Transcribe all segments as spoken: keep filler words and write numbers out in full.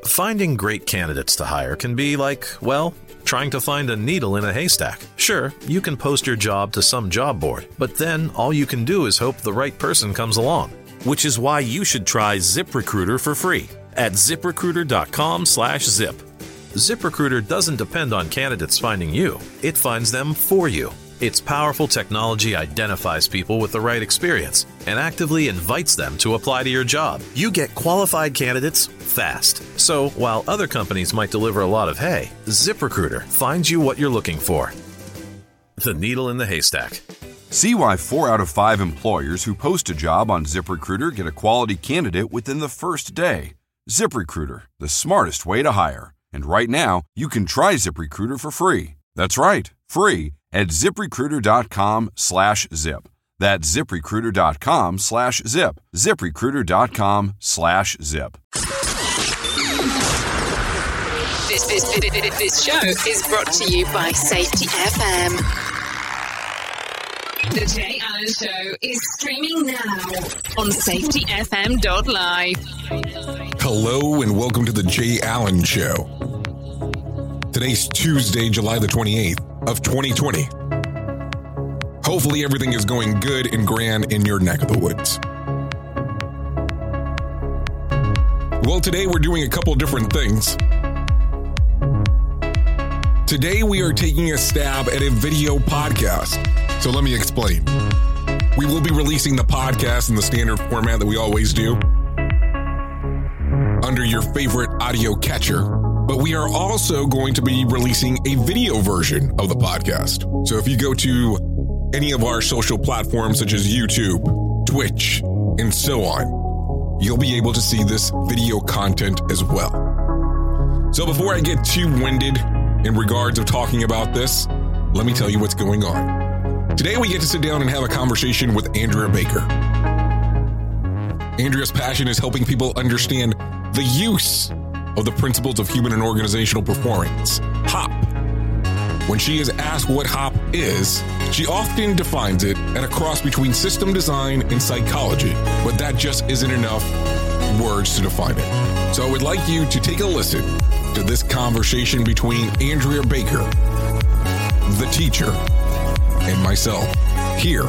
Finding great candidates to hire can be like, well, trying to find a needle in a haystack. Sure, you can post your job to some job board, but then all you can do is hope the right person comes along. Which is why you should try ZipRecruiter for free at ziprecruiter.com slash zip. ZipRecruiter doesn't depend on candidates finding you. It finds them for you. Its powerful technology identifies people with the right experience and actively invites them to apply to your job. You get qualified candidates fast. So while other companies might deliver a lot of hay, ZipRecruiter finds you what you're looking for. The needle in the haystack. See why four out of five employers who post a job on ZipRecruiter get a quality candidate within the first day. ZipRecruiter, the smartest way to hire. And right now, you can try ZipRecruiter for free. That's right, free at ziprecruiter.com slash zip. That's ziprecruiter.com slash zip. ziprecruiter.com slash zip. This, this, this, this show is brought to you by Safety F M. The Jay Allen Show is streaming now on safety f m dot live. Hello and welcome to the Jay Allen Show. Today's Tuesday, July the twenty-eighth of twenty twenty. Hopefully everything is going good and grand in your neck of the woods. Well, today we're doing a couple different things. Today we are taking a stab at a video podcast. So let me explain. We will be releasing the podcast in the standard format that we always do, under your favorite audio catcher, but we are also going to be releasing a video version of the podcast. So if you go to any of our social platforms such as YouTube, Twitch, and so on, you'll be able to see this video content as well. So before I get too winded in regards of talking about this, let me tell you what's going on. Today we get to sit down and have a conversation with Andrea Baker. Andrea's passion is helping people understand the use of the principles of human and organizational performance, HOP. When she is asked what HOP is, she often defines it at a cross between system design and psychology, but that just isn't enough words to define it. So I would like you to take a listen to this conversation between Andrea Baker, the teacher, and myself here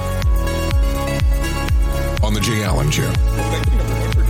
on the Jay Allen Show. Thank you.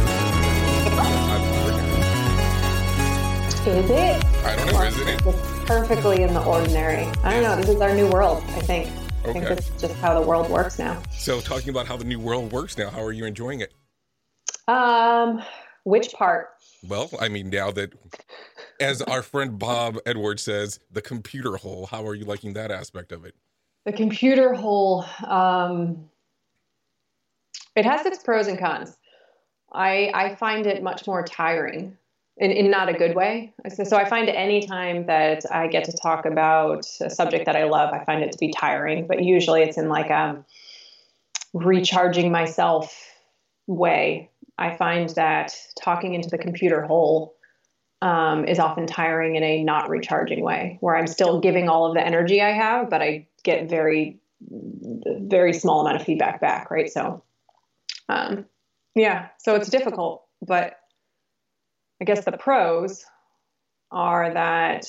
Is it? I don't know, or isn't it? It's perfectly in the ordinary. I don't know. This is our new world, I think. I Okay. think this is just how the world works now. So talking about how the new world works now, how are you enjoying it? Um, which part? Well, I mean, now that, as our friend Bob Edwards says, the computer hole, how are you liking that aspect of it? The computer hole. Um, it has its pros and cons. I I find it much more tiring. In, in not a good way. So, so I find any time that I get to talk about a subject that I love, I find it to be tiring, but usually it's in like a recharging myself way. I find that talking into the computer hole um, is often tiring in a not recharging way, where I'm still giving all of the energy I have, but I get very, very small amount of feedback back, right? So, um, yeah, so it's difficult, but I guess the pros are that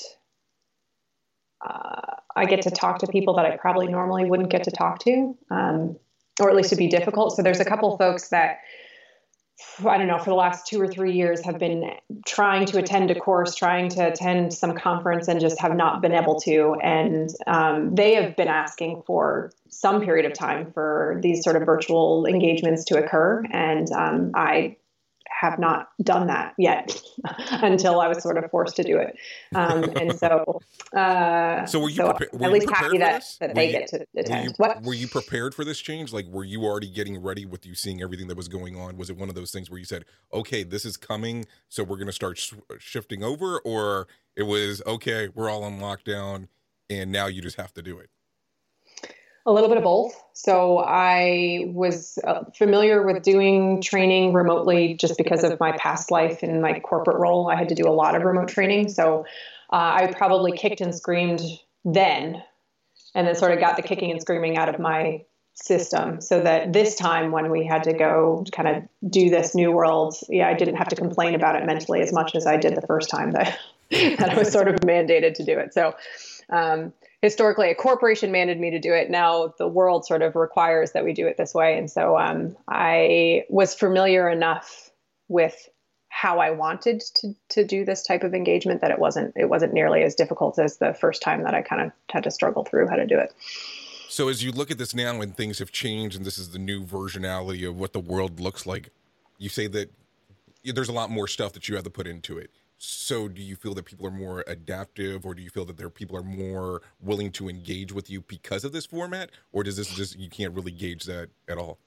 uh, I get to talk to people that I probably normally wouldn't get to talk to, um, or at least it'd be difficult. So there's a couple of folks that, I don't know, for the last two or three years have been trying to attend a course, trying to attend some conference and just have not been able to. And um, they have been asking for some period of time for these sort of virtual engagements to occur. And um, I have not done that yet until I was sort of forced to do it. Um, and so, uh, so were you, so prepa- were at you least prepared happy for that, this? that Were they you- get to Were attend. you, What? were you prepared for this change? Like, were you already getting ready with you seeing everything that was going on? Was it one of those things where you said, okay, this is coming, so we're going to start sh- shifting over? Or it was, okay, we're all on lockdown, and now you just have to do it? A little bit of both. So I was uh, familiar with doing training remotely just because of my past life in my corporate role. I had to do a lot of remote training. So uh, I probably kicked and screamed then, and then sort of got the kicking and screaming out of my system so that this time when we had to go kind of do this new world, yeah, I didn't have to complain about it mentally as much as I did the first time that, that I was sort of mandated to do it. So um, historically, a corporation mandated me to do it. Now the world sort of requires that we do it this way. And so um, I was familiar enough with how I wanted to to do this type of engagement that it wasn't it wasn't nearly as difficult as the first time that I kind of had to struggle through how to do it. So as you look at this now and things have changed and this is the new versionality of what the world looks like, you say that there's a lot more stuff that you have to put into it. So do you feel that people are more adaptive, or do you feel that there people are more willing to engage with you because of this format, or does this just, you can't really gauge that at all?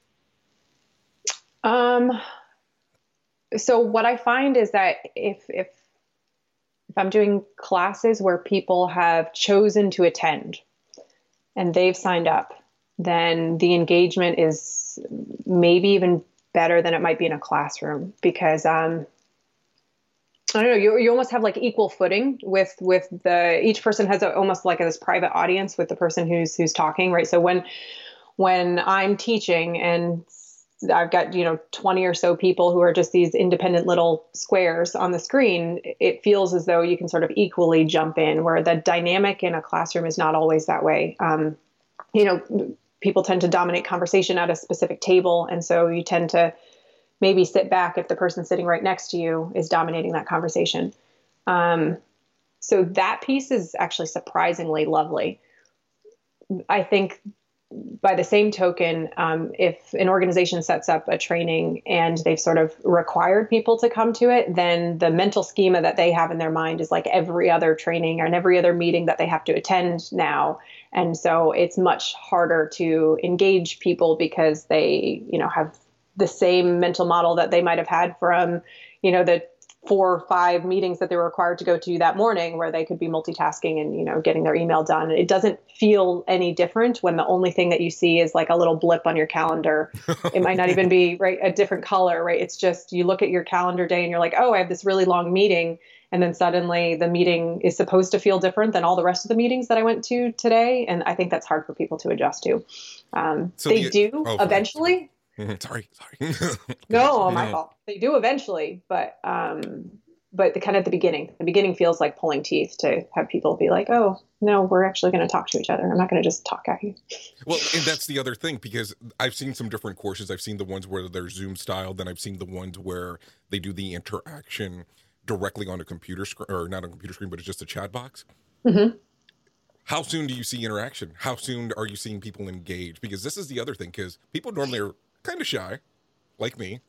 Um. So what I find is that if if if I'm doing classes where people have chosen to attend and they've signed up, then the engagement is maybe even better than it might be in a classroom, because um, I don't know, you you almost have like equal footing with with the each person has a, almost like this private audience with the person who's who's talking, right? So when when I'm teaching and I've got, you know, twenty or so people who are just these independent little squares on the screen, it feels as though you can sort of equally jump in, where the dynamic in a classroom is not always that way. Um, you know, people tend to dominate conversation at a specific table. And so you tend to maybe sit back if the person sitting right next to you is dominating that conversation. Um, so that piece is actually surprisingly lovely. I think by the same token, um, if an organization sets up a training and they've sort of required people to come to it, then the mental schema that they have in their mind is like every other training and every other meeting that they have to attend now. And so it's much harder to engage people because they, you know, have the same mental model that they might have had from, you know, the four or five meetings that they were required to go to that morning, where they could be multitasking and, you know, getting their email done. It doesn't feel any different when the only thing that you see is like a little blip on your calendar. It might not even be right a different color, right? It's just, you look at your calendar day and you're like, oh, I have this really long meeting. And then suddenly the meeting is supposed to feel different than all the rest of the meetings that I went to today. And I think that's hard for people to adjust to. Um, so they the, do oh, eventually. Sorry, sorry. No, my fault. They do eventually, but um, but the kind of the beginning, the beginning feels like pulling teeth to have people be like, oh, no, we're actually going to talk to each other. I'm not going to just talk at you. Well, and that's the other thing, because I've seen some different courses. I've seen the ones where they're Zoom style. Then I've seen the ones where they do the interaction directly on a computer screen, or not on a computer screen, but it's just a chat box. Mm-hmm. How soon do you see interaction? How soon are you seeing people engage? Because this is the other thing, because people normally are kind of shy, like me,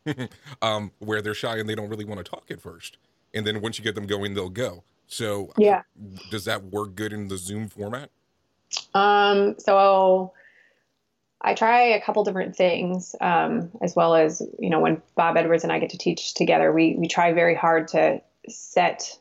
um, where they're shy and they don't really want to talk at first. And then once you get them going, they'll go. So yeah. Does that work good in the Zoom format? Um, so I try a couple different things, um, as well as, you know, when Bob Edwards and I get to teach together, we, we try very hard to set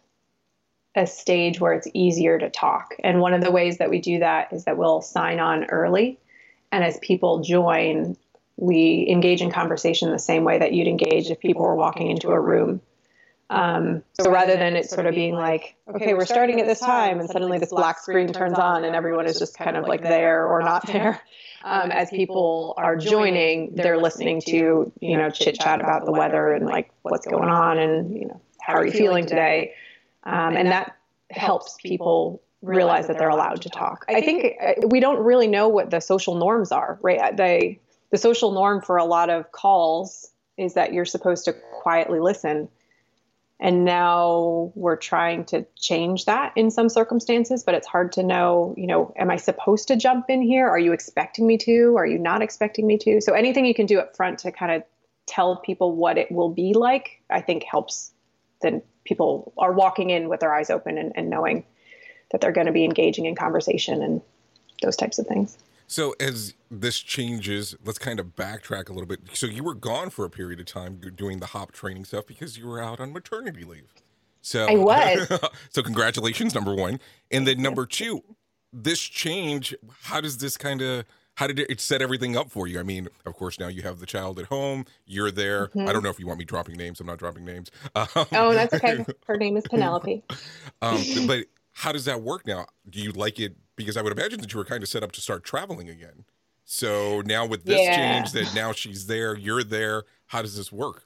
a stage where it's easier to talk. And one of the ways that we do that is that we'll sign on early. And as people join, we engage in conversation the same way that you'd engage if people were walking into a room. Um, so rather than it sort of being like, okay, we're starting at this time, and suddenly this black screen turns on and everyone is just kind of like there or not there. Um, as people are joining, they're listening to, you know, chit chat about the weather and like what's going on and, you know, how are you feeling today? Um, and that helps people realize that they're allowed to talk. I think we don't really know what the social norms are, right? They, the social norm for a lot of calls is that you're supposed to quietly listen. And now we're trying to change that in some circumstances, but it's hard to know, you know, am I supposed to jump in here? Are you expecting me to? Are you not expecting me to? So anything you can do up front to kind of tell people what it will be like, I think helps. Then people are walking in with their eyes open and, and knowing that they're going to be engaging in conversation and those types of things. So as this changes, let's kind of backtrack a little bit. So you were gone for a period of time doing the HOP training stuff because you were out on maternity leave. So I was. So congratulations, number one. And then number two, this change, how does this kind of, how did it set everything up for you? I mean, of course, now you have the child at home. You're there. Mm-hmm. I don't know if you want me dropping names. I'm not dropping names. Um, oh, that's okay. Her name is Penelope. um, but how does that work now? Do you like it? Because I would imagine that you were kind of set up to start traveling again. So now with this Yeah. change that now she's there, you're there, how does this work?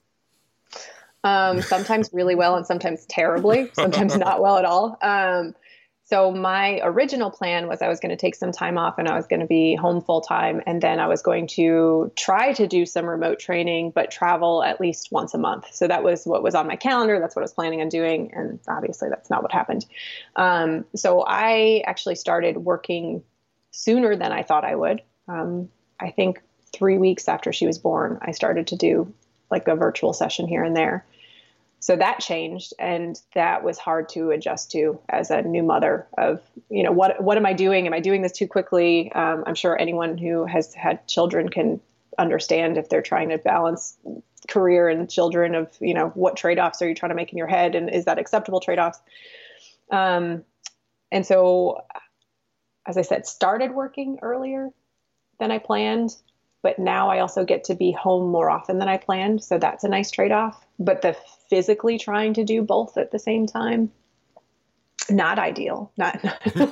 Um, sometimes really well and sometimes terribly, sometimes not well at all. Um, so my original plan was I was going to take some time off and I was going to be home full time. And then I was going to try to do some remote training, but travel at least once a month. So that was what was on my calendar. That's what I was planning on doing. And obviously that's not what happened. Um, so I actually started working sooner than I thought I would. Um, I think three weeks after she was born, I started to do like a virtual session here and there. So that changed, and that was hard to adjust to as a new mother of, you know, what, what am I doing? Am I doing this too quickly? Um, I'm sure anyone who has had children can understand if they're trying to balance career and children of, you know, what trade-offs are you trying to make in your head? And is that acceptable trade-offs? Um, and so, as I said, started working earlier than I planned. But now I also get to be home more often than I planned. So that's a nice trade-off. But the physically trying to do both at the same time, not ideal. Not.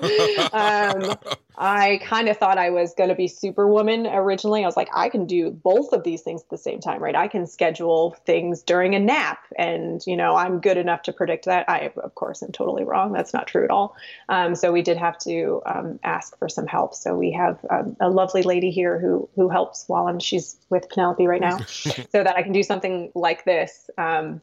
um, I kind of thought I was going to be Superwoman originally. I was like, I can do both of these things at the same time, right? I can schedule things during a nap, and you know, I'm good enough to predict that. I, of course, am totally wrong. That's not true at all. Um, so we did have to um, ask for some help. So we have um, a lovely lady here who who helps while I'm she's with Penelope right now, so that I can do something like this. Um,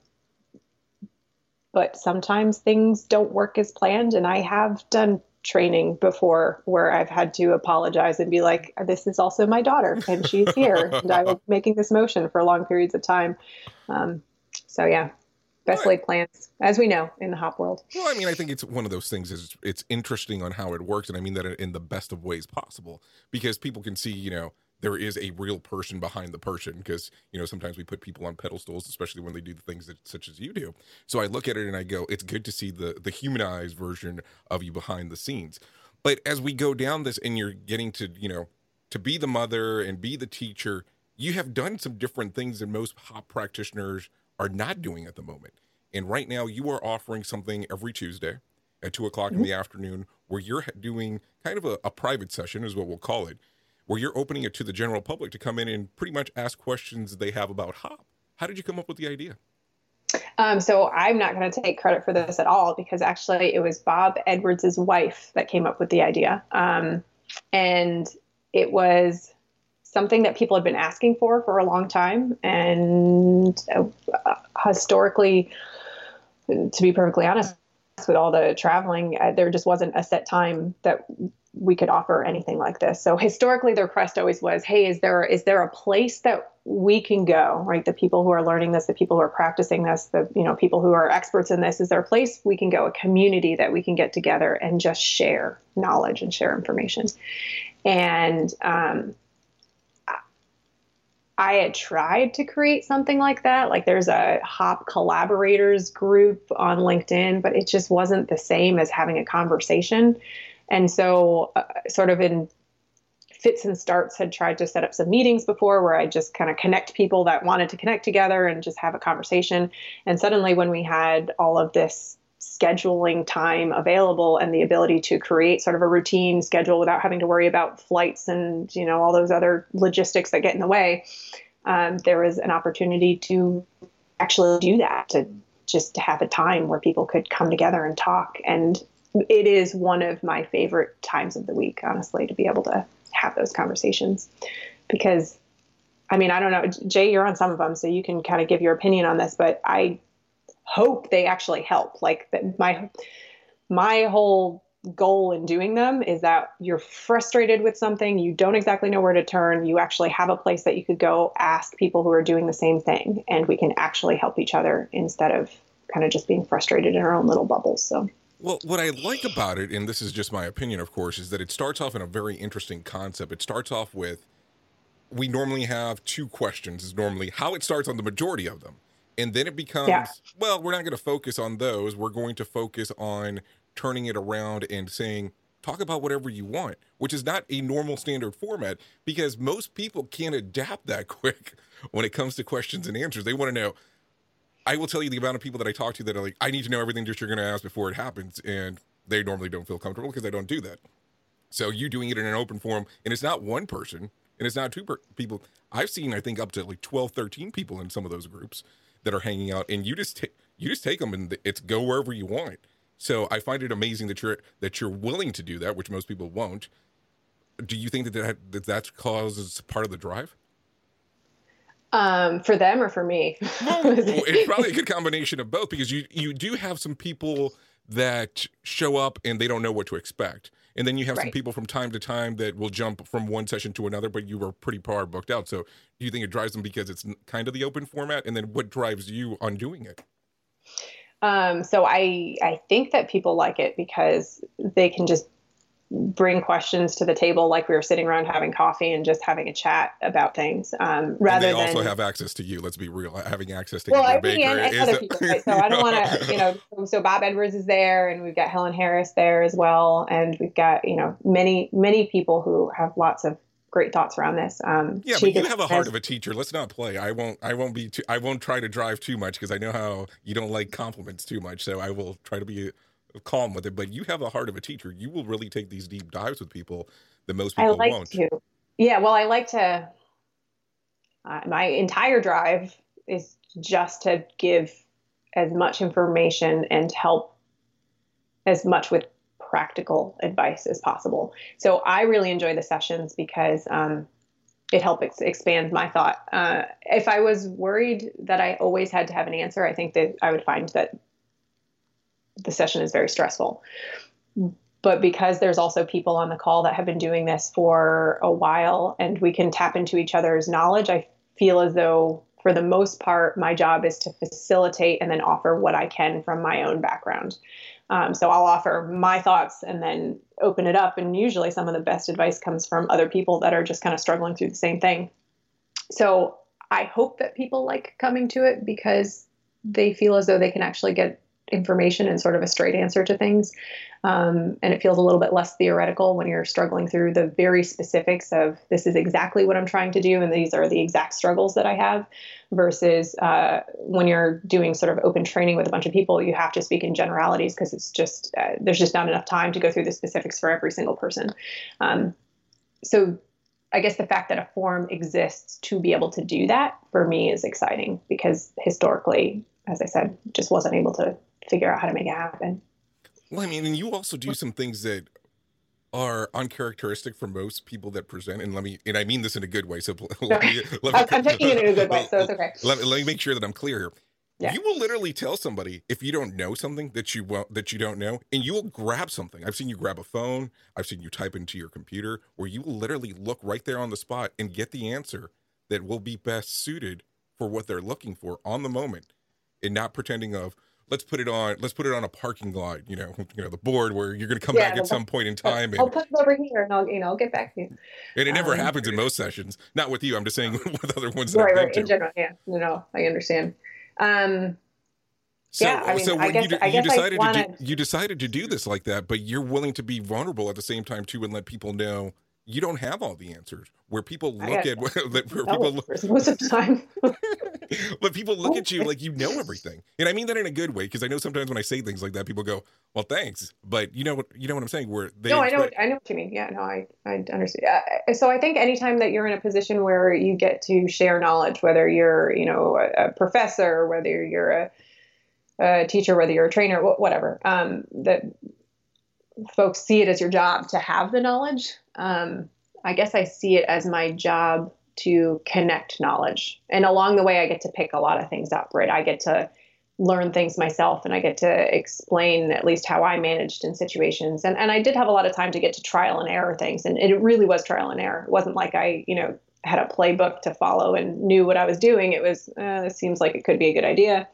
But sometimes things don't work as planned. And I have done training before where I've had to apologize and be like, this is also my daughter and she's here. And I was making this motion for long periods of time. Um, so yeah, best laid plans, as we know, in the hop world. Well, I mean, I think it's one of those things is it's interesting on how it works. And I mean that in the best of ways possible, because people can see, you know, there is a real person behind the person, because, you know, sometimes we put people on pedestals, especially when they do the things that such as you do. So I look at it and I go, it's good to see the the humanized version of you behind the scenes. But as we go down this and you're getting to, you know, to be the mother and be the teacher, you have done some different things that most hop practitioners are not doing at the moment. And right now you are offering something every Tuesday at two o'clock mm-hmm. in the afternoon where you're doing kind of a, a private session is what we'll call it, where you're opening it to the general public to come in and pretty much ask questions they have about hop. How did you come up with the idea? Um, so I'm not going to take credit for this at all, because actually it was Bob Edwards' wife that came up with the idea. Um, and it was something that people had been asking for for a long time. And uh, historically, to be perfectly honest, with all the traveling, uh, there just wasn't a set time that we could offer anything like this. So historically, the request always was, hey, is there is there a place that we can go, right? The people who are learning this, the people who are practicing this, the you know people who are experts in this, is there a place we can go, a community that we can get together and just share knowledge and share information? And um, I had tried to create something like that. Like there's a hop collaborators group on LinkedIn, but it just wasn't the same as having a conversation. And so uh, sort of in fits and starts had tried to set up some meetings before where I just kind of connect people that wanted to connect together and just have a conversation. And suddenly when we had all of this scheduling time available and the ability to create sort of a routine schedule without having to worry about flights and, you know, all those other logistics that get in the way, um, there was an opportunity to actually do that, to just have a time where people could come together and talk. And it is one of my favorite times of the week, honestly, to be able to have those conversations. Because, I mean, I don't know, Jay, you're on some of them, so you can kind of give your opinion on this, but I hope they actually help. Like that my, my whole goal in doing them is that you're frustrated with something, you don't exactly know where to turn, you actually have a place that you could go ask people who are doing the same thing, and we can actually help each other instead of kind of just being frustrated in our own little bubbles. So. Well, what I like about it, and this is just my opinion, of course, is that it starts off in a very interesting concept. It starts off with, we normally have two questions, is normally how it starts on the majority of them. And then it becomes, yeah. well, we're not going to focus on those. We're going to focus on turning it around and saying, talk about whatever you want, which is not a normal standard format, because most people can't adapt that quick when it comes to questions and answers. They want to know. I will tell you the amount of people that I talk to that are like, I need to know everything that you're going to ask before it happens. And they normally don't feel comfortable because I don't do that. So you doing it in an open forum, and it's not one person, And it's not two per- people. I've seen, I think, up to like twelve, thirteen people in some of those groups that are hanging out, and you just, ta- you just take them and it's go wherever you want. So I find it amazing that you're, that you're willing to do that, which most people won't. Do you think that that, that, that causes part of the drive? Um, for them or for me? Well, it's probably a good combination of both, because you, you do have some people that show up and they don't know what to expect. And then you have right. some people from time to time that will jump from one session to another, but you were pretty far booked out. So do you think it drives them because it's kind of the open format? And then what drives you on doing it? Um, so I, I think that people like it because they can just bring questions to the table, like we were sitting around having coffee and just having a chat about things. Um, rather and they also than, have access to you. Let's be real. Having access to well, your I baker mean, and, and is other people, right? So I don't want to, you know. So Bob Edwards is there, and we've got Helen Harris there as well, and we've got you know many many people who have lots of great thoughts around this. Um, yeah, but you have a heart of a teacher. Let's not play. I won't. I won't be. Too, I won't try to drive too much because I know how you don't like compliments too much. So I will try to be calm with it. But you have the heart of a teacher. You will really take these deep dives with people that most people I like won't. To. Yeah, well, I like to. Uh, my entire drive is just to give as much information and help as much with practical advice as possible. So I really enjoy the sessions because um, it helps expand my thought. Uh, if I was worried that I always had to have an answer, I think that I would find that the session is very stressful. But because there's also people on the call that have been doing this for a while and we can tap into each other's knowledge, I feel as though for the most part, my job is to facilitate and then offer what I can from my own background. Um, so I'll offer my thoughts and then open it up. And usually some of the best advice comes from other people that are just kind of struggling through the same thing. So I hope that people like coming to it because they feel as though they can actually get information and sort of a straight answer to things. Um, and it feels a little bit less theoretical when you're struggling through the very specifics of this is exactly what I'm trying to do. And these are the exact struggles that I have versus uh, when you're doing sort of open training with a bunch of people, you have to speak in generalities because it's just, uh, there's just not enough time to go through the specifics for every single person. Um, so I guess the fact that a forum exists to be able to do that for me is exciting because historically, as I said, just wasn't able to figure out how to make it happen. Well, I mean, and you also do some things that are uncharacteristic for most people that present. And let me, and I mean this in a good way. So let me, let me, I'm taking it in a good way, so it's okay. Let, let me make sure that I'm clear here. Yeah. You will literally tell somebody if you don't know something that you won't, that you don't know, and you will grab something. I've seen you grab a phone. I've seen you type into your computer, where you will literally look right there on the spot and get the answer that will be best suited for what they're looking for on the moment, and not pretending of, let's put it on, let's put it on a parking lot, you know, you know, the board where you're going to come yeah, back at some point in time. And, I'll put it over here and I'll, you know, I'll get back to you. And it never um, happens in most sessions. Not with you. I'm just saying with other ones. That right, I've been right. to. In general. Yeah. No, no, I understand. Um, so, yeah, I mean, so I when guess, you, I you guess decided I to do, you decided to do this like that, but you're willing to be vulnerable at the same time too, and let people know you don't have all the answers. Where people look at, where people look, most of the time. But people look at you like you know everything, and I mean that in a good way because I know sometimes when I say things like that, people go, "Well, thanks," but you know what you know what I'm saying. Where they no, I know, expect- I know what you mean. Yeah, no, I, I understand. Uh, so I think anytime that you're in a position where you get to share knowledge, whether you're you know a, a professor, whether you're a, a teacher, whether you're a trainer, whatever, um, that folks see it as your job to have the knowledge. Um, I guess I see it as my job to connect knowledge. And along the way, I get to pick a lot of things up, right? I get to learn things myself and I get to explain at least how I managed in situations. And and I did have a lot of time to get to trial and error things. And it really was trial and error. It wasn't like I, you know, had a playbook to follow and knew what I was doing. It was, uh, this seems like it could be a good idea.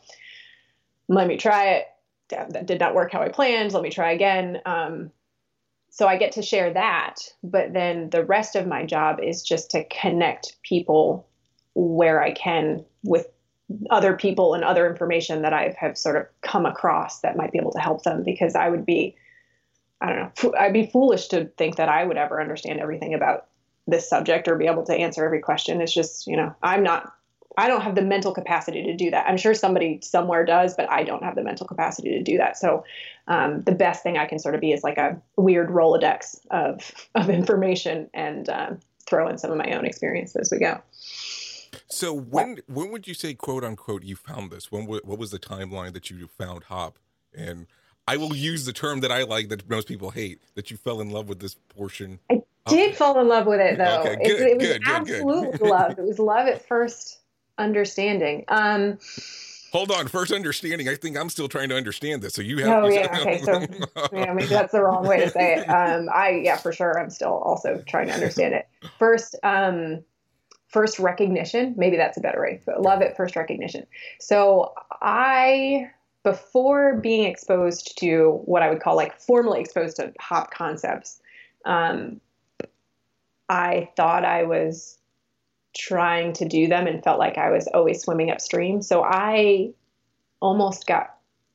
Let me try it. That did not work how I planned. Let me try again. Um, So I get to share that, but then the rest of my job is just to connect people where I can with other people and other information that I have sort of come across that might be able to help them because I would be, I don't know, I'd be foolish to think that I would ever understand everything about this subject or be able to answer every question. It's just, you know, I'm not, I don't have the mental capacity to do that. I'm sure somebody somewhere does, but I don't have the mental capacity to do that. So um, the best thing I can sort of be is like a weird Rolodex of of information and um, throw in some of my own experience as we go. So when yeah. when would you say, quote unquote, you found this? When what was the timeline that you found hop? And I will use the term that I like that most people hate, that you fell in love with this portion. I did fall in love with it, though. Okay, good, it, it was good, absolute good. love. It was love at first understanding. Um, Hold on, first understanding. I think I'm still trying to understand this. So you have. Oh yeah, okay. So yeah, maybe that's the wrong way to say it. Um, I yeah, for sure. I'm still also trying to understand it. First, um, first recognition. Maybe that's a better way. Love at first recognition. So I, before being exposed to what I would call like formally exposed to hop concepts, um, I thought I was trying to do them and felt like I was always swimming upstream. So I almost got,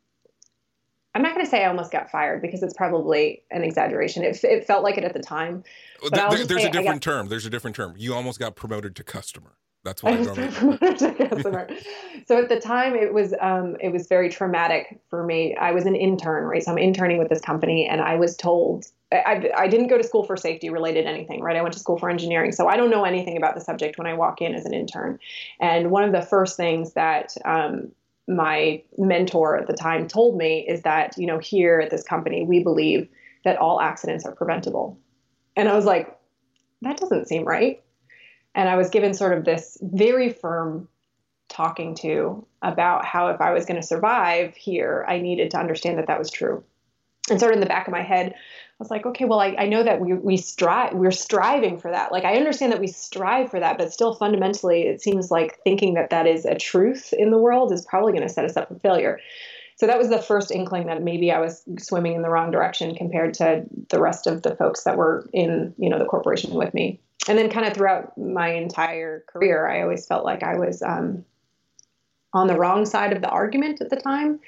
I'm not going to say I almost got fired because it's probably an exaggeration. It, it felt like it at the time. Well, there, there's a different got, term. There's a different term. You almost got promoted to customer. That's what I, I was promoted to customer. So at the time it was, um, it was very traumatic for me. I was an intern, right? So I'm interning with this company and I was told, I, I didn't go to school for safety related anything, right? I went to school for engineering. So I don't know anything about the subject when I walk in as an intern. And one of the first things that um, my mentor at the time told me is that, you know, here at this company, we believe that all accidents are preventable. And I was like, that doesn't seem right. And I was given sort of this very firm talking to about how if I was going to survive here, I needed to understand that that was true. And sort of in the back of my head, I was like, okay, well, I, I know that we we strive, we're striving for that. Like, I understand that we strive for that, but still fundamentally, it seems like thinking that that is a truth in the world is probably going to set us up for failure. So that was the first inkling that maybe I was swimming in the wrong direction compared to the rest of the folks that were in, you know, the corporation with me. And then kind of throughout my entire career, I always felt like I was um, on the wrong side of the argument at the time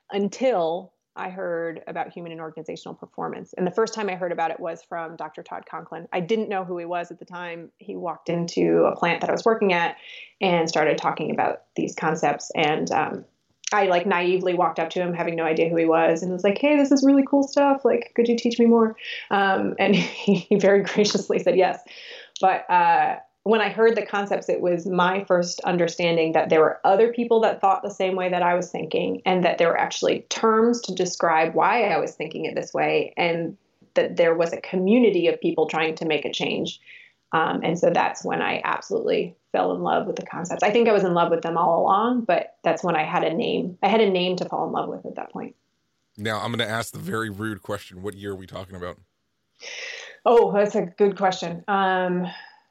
until I heard about human and organizational performance. And the first time I heard about it was from Doctor Todd Conklin. I didn't know who he was at the time. He walked into a plant that I was working at and started talking about these concepts. And um, I like naively walked up to him, having no idea who he was, and was like, hey, this is really cool stuff. Like, could you teach me more? Um, and he, he very graciously said yes. But uh, when I heard the concepts, it was my first understanding that there were other people that thought the same way that I was thinking, and that there were actually terms to describe why I was thinking it this way, and that there was a community of people trying to make a change. Um, and so that's when I absolutely fell in love with the concepts. I think I was in love with them all along, but that's when I had a name. I had a name to fall in love with at that point. Now, I'm going to ask the very rude question. What year are we talking about? Oh, that's a good question. Um,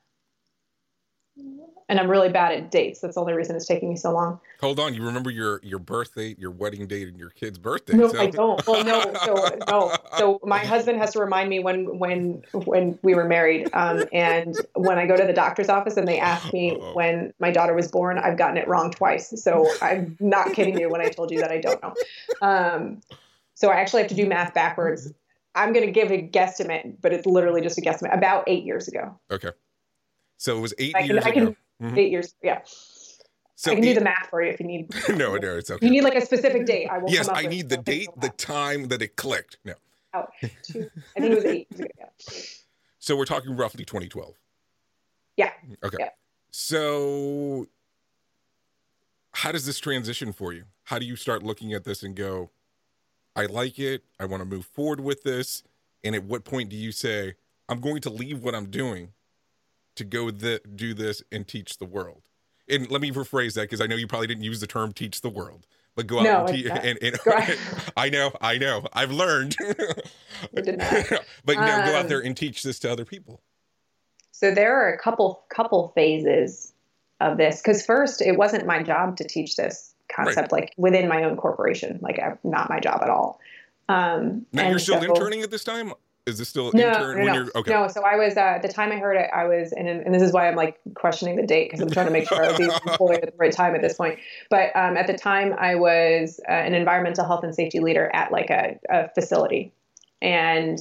and I'm really bad at dates. That's the only reason it's taking me so long. Hold on. You remember your, your birth date, your wedding date, and your kid's birthday? No, so. I don't. Well, no. So, no. So my husband has to remind me when, when, when we were married. Um, and when I go to the doctor's office and they ask me Uh-oh. when my daughter was born, I've gotten it wrong twice. So I'm not kidding you when I told you that I don't know. Um, so I actually have to do math backwards. I'm going to give a guesstimate, but it's literally just a guesstimate. About eight years ago. Okay. So it was eight I years can, ago. I can, mm-hmm. Eight years, yeah. So I can eight, do the math for you if you need. no, no, it's okay. You need like a specific date. I will. Yes, come up I with need the date, the time that it clicked. No. Oh, two, I think it was eight years ago. Yeah. So we're talking roughly twenty twelve. Yeah. Okay. Yeah. So how does this transition for you? How do you start looking at this and go, I like it, I want to move forward with this? And at what point do you say, I'm going to leave what I'm doing to go th- do this and teach the world? And let me rephrase that, because I know you probably didn't use the term teach the world, but go out no, and teach. And, and I know, I know, I've learned. But no, um, go out there and teach this to other people. So there are a couple couple phases of this, because first, it wasn't my job to teach this concept, right. like within my own corporation, like not my job at all. Um, now you're still so, interning at this time? Is this still no, intern no, when no. you're okay? No, so I was uh, the time I heard it, I was, and and this is why I'm like questioning the date, because I'm trying to make sure I was employed at the right time at this point. But um, at the time, I was uh, an environmental health and safety leader at like a, a facility, and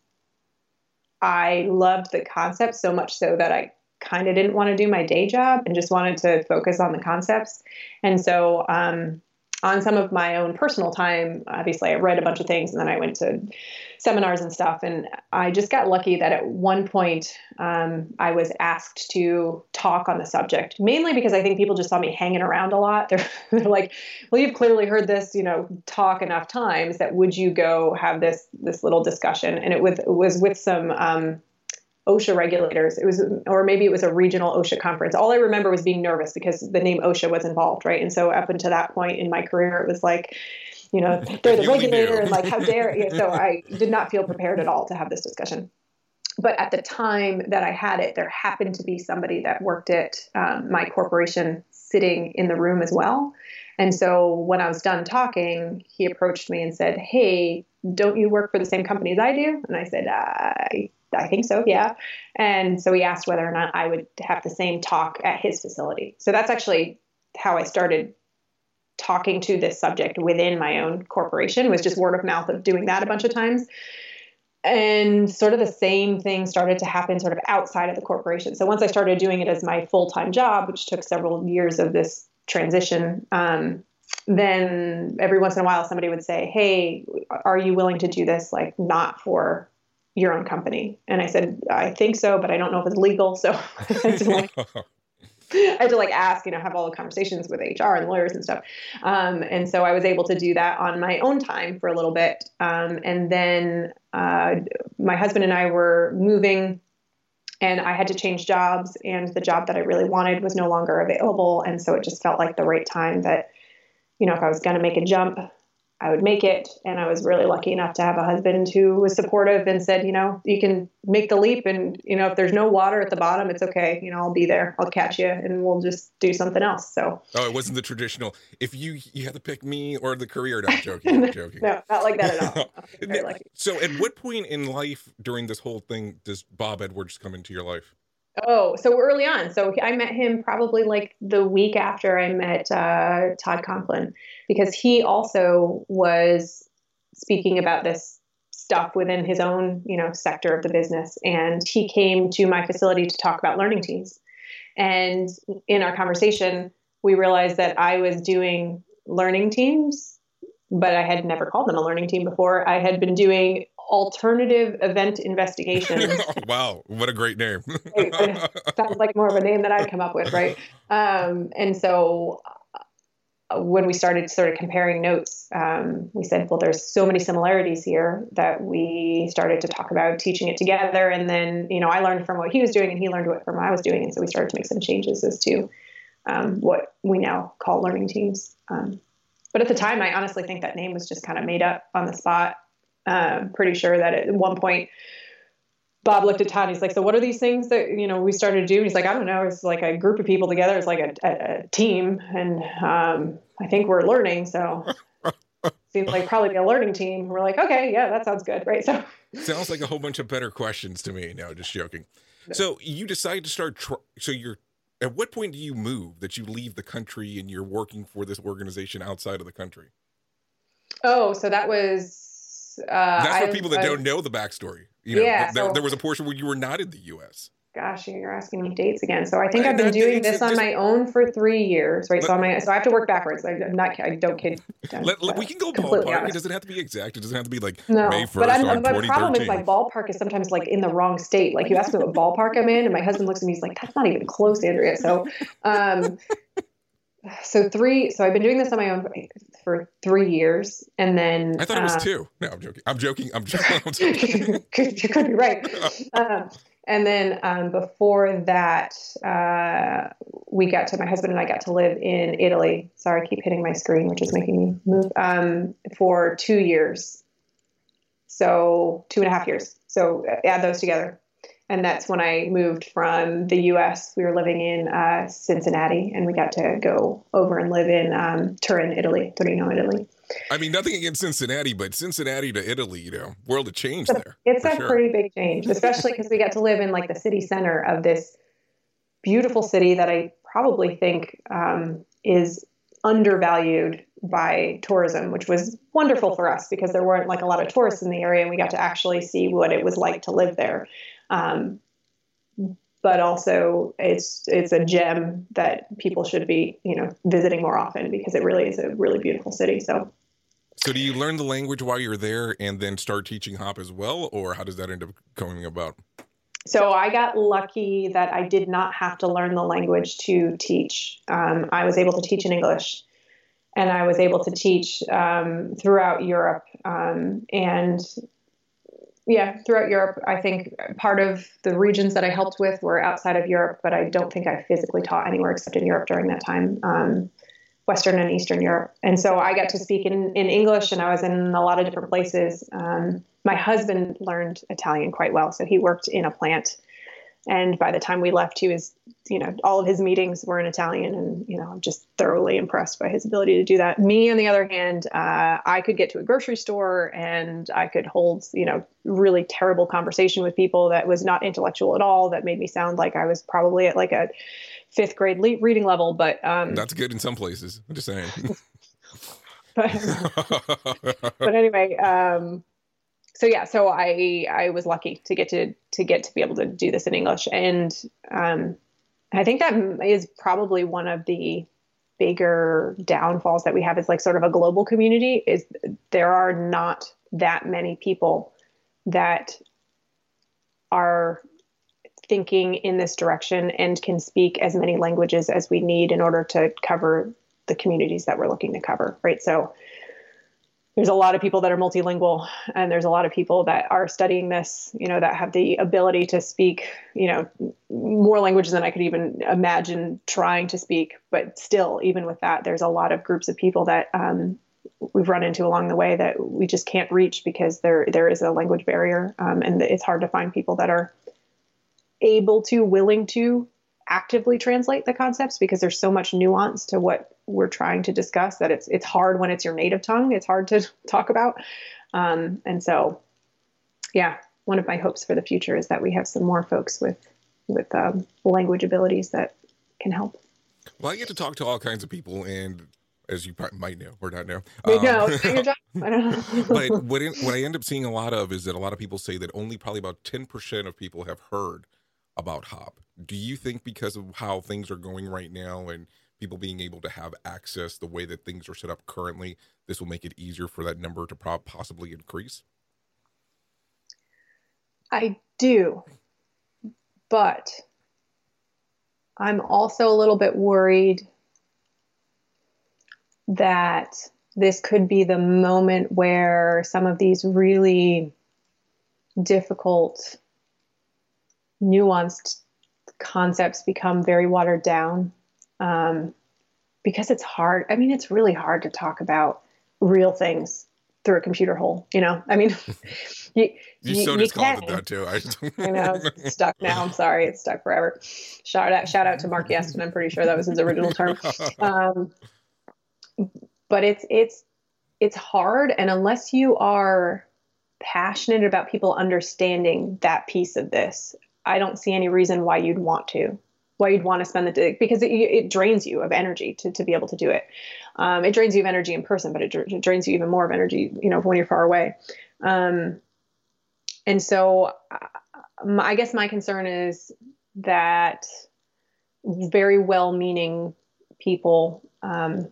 I loved the concept so much so that I kind of didn't want to do my day job and just wanted to focus on the concepts. And so um, on some of my own personal time, obviously I read a bunch of things and then I went to seminars and stuff. And I just got lucky that at one point um, I was asked to talk on the subject, mainly because I think people just saw me hanging around a lot. They're, they're like, well, you've clearly heard this, you know, talk enough times that would you go have this, this little discussion? And it was, it was with some um, OSHA regulators. It was, or maybe it was a regional OSHA conference. All I remember was being nervous because the name OSHA was involved, right? And so up until that point in my career, it was like, you know, they're the regulator and like, how dare you? So I did not feel prepared at all to have this discussion. But at the time that I had it, there happened to be somebody that worked at um, my corporation sitting in the room as well. And so when I was done talking, he approached me and said, hey, don't you work for the same company as I do? And I said, I I think so, yeah. And so he asked whether or not I would have the same talk at his facility. So that's actually how I started talking to this subject within my own corporation, was just word of mouth of doing that a bunch of times. And sort of the same thing started to happen sort of outside of the corporation. So once I started doing it as my full-time job, which took several years of this transition, um, then every once in a while somebody would say, hey, are you willing to do this, like not for your own company? And I said, I think so, but I don't know if it's legal. So I had to like, I had to like ask, you know, have all the conversations with H R and lawyers and stuff. Um, and so I was able to do that on my own time for a little bit. Um, and then uh, my husband and I were moving and I had to change jobs, and the job that I really wanted was no longer available. And so it just felt like the right time that, you know, if I was going to make a jump, I would make it. And I was really lucky enough to have a husband who was supportive and said, you know, you can make the leap. And, you know, if there's no water at the bottom, it's okay. You know, I'll be there. I'll catch you and we'll just do something else. So. Oh, it wasn't the traditional, if you, you have to pick me or the career. No, I'm joking. I'm joking. No, not like that at all. Very lucky. So at what point in life during this whole thing does Bob Edwards come into your life? Oh, so early on. So I met him probably like the week after I met uh, Todd Conklin, because he also was speaking about this stuff within his own, you know, sector of the business. And he came to my facility to talk about learning teams. And in our conversation, we realized that I was doing learning teams, but I had never called them a learning team before. I had been doing alternative event investigations. Wow, what a great name. It sounds like more of a name that I'd come up with, right? Um, and so uh, when we started sort of comparing notes, um, we said, well, there's so many similarities here that we started to talk about teaching it together. And then, you know, I learned from what he was doing and he learned what from what I was doing. And so we started to make some changes as to um, what we now call learning teams. Um, but at the time, I honestly think that name was just kind of made up on the spot. I'm pretty sure that at one point Bob looked at Todd and he's like, so what are these things that, you know, we started to do? He's like, I don't know. It's like a group of people together. It's like a, a, a team. And um, I think we're learning. So seems like probably a learning team. We're like, okay, yeah, that sounds good. Right. So sounds like a whole bunch of better questions to me. No, just joking. So you decide to start. Tr- so you're, at what point do you move, that you leave the country and you're working for this organization outside of the country? Oh, so that was, Uh, That's for I, people that I, don't know the backstory. You know, yeah, there, so, there was a portion where you were not in the U S. Gosh, you're asking me dates again. So I think I, I've been doing dates, this on just, my own for three years, right? Let, so, my, so I have to work backwards. I'm not, I don't kid. Let, let, we can go ballpark. It doesn't have to be exact. It doesn't have to be like no, May first but I'm, on my problem is my ballpark is sometimes like in the wrong state. Like you ask me what ballpark I'm in, and my husband looks at me, he's like, that's not even close, Andrea. So, um, so three, so I've been doing this on my own for three years. And then I thought it was uh, two. No, I'm joking. I'm joking. I'm joking. I'm joking. You could be right. Um, and then um, before that, uh, we got to, my husband and I got to live in Italy. Sorry, I keep hitting my screen, which is making me move, um, for two years. So two and a half years. So add those together. And that's when I moved from the U S. We were living in uh, Cincinnati, and we got to go over and live in um, Turin, Italy, Torino, Italy. I mean, nothing against Cincinnati, but Cincinnati to Italy, you know, world of change there. It's a sure. pretty big change, especially because we got to live in like the city center of this beautiful city that I probably think um, is undervalued by tourism, which was wonderful for us because there weren't like a lot of tourists in the area, and we got to actually see what it was like to live there. Um, but also it's it's a gem that people should be, you know, visiting more often because it really is a really beautiful city. So, so do you learn the language while you're there and then start teaching Hop as well, or how does that end up coming about? So I got lucky that I did not have to learn the language to teach. Um, I was able to teach in English, and I was able to teach um, throughout Europe. Um, and yeah, throughout Europe, I think part of the regions that I helped with were outside of Europe, but I don't think I physically taught anywhere except in Europe during that time, um, Western and Eastern Europe. And so I got to speak in, in English, and I was in a lot of different places. Um, my husband learned Italian quite well, so he worked in a plant. And by the time we left, he was, you know, all of his meetings were in Italian, and, you know, I'm just thoroughly impressed by his ability to do that. Me, on the other hand, uh, I could get to a grocery store and I could hold, you know, really terrible conversation with people that was not intellectual at all, that made me sound like I was probably at like a fifth grade le- reading level. But um, that's good in some places. I'm just saying. but, but anyway, um, So yeah, so I I was lucky to get to to get to be able to do this in English, and um, I think that is probably one of the bigger downfalls that we have as like sort of a global community, is there are not that many people that are thinking in this direction and can speak as many languages as we need in order to cover the communities that we're looking to cover, right? So there's a lot of people that are multilingual, and there's a lot of people that are studying this, you know, that have the ability to speak, you know, more languages than I could even imagine trying to speak. But still, even with that, there's a lot of groups of people that um, we've run into along the way that we just can't reach because there there is a language barrier. Um, and it's hard to find people that are able to, willing to actively translate the concepts, because there's so much nuance to what we're trying to discuss that it's it's hard when it's your native tongue. It's hard to talk about. Um, and so, yeah, one of my hopes for the future is that we have some more folks with with um, language abilities that can help. Well, I get to talk to all kinds of people, and as you probably might know or not know, um, no, it's not your job. I don't know. But what, in, what I end up seeing a lot of is that a lot of people say that only probably about ten percent of people have heard about Hop. Do you think because of how things are going right now and people being able to have access the way that things are set up currently, this will make it easier for that number to pro- possibly increase? I do, but I'm also a little bit worried that this could be the moment where some of these really difficult, nuanced concepts become very watered down, um, because it's hard. I mean, it's really hard to talk about real things through a computer hole, you know? I mean, you, you, you so you just can. called it that too. I, just... I know, it's stuck now. I'm sorry. It's stuck forever. Shout out, shout out to Mark Yeston. I'm pretty sure that was his original term. Um, but it's, it's, it's hard. And unless you are passionate about people understanding that piece of this, I don't see any reason why you'd want to, why you'd want to spend the day, because it, it drains you of energy to, to be able to do it. Um, it drains you of energy in person, but it, it drains you even more of energy, you know, when you're far away. Um, and so uh, I guess my concern is that very well-meaning people um,